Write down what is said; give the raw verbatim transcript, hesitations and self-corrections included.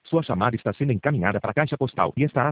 Sua chamada está sendo encaminhada para a caixa postal e estará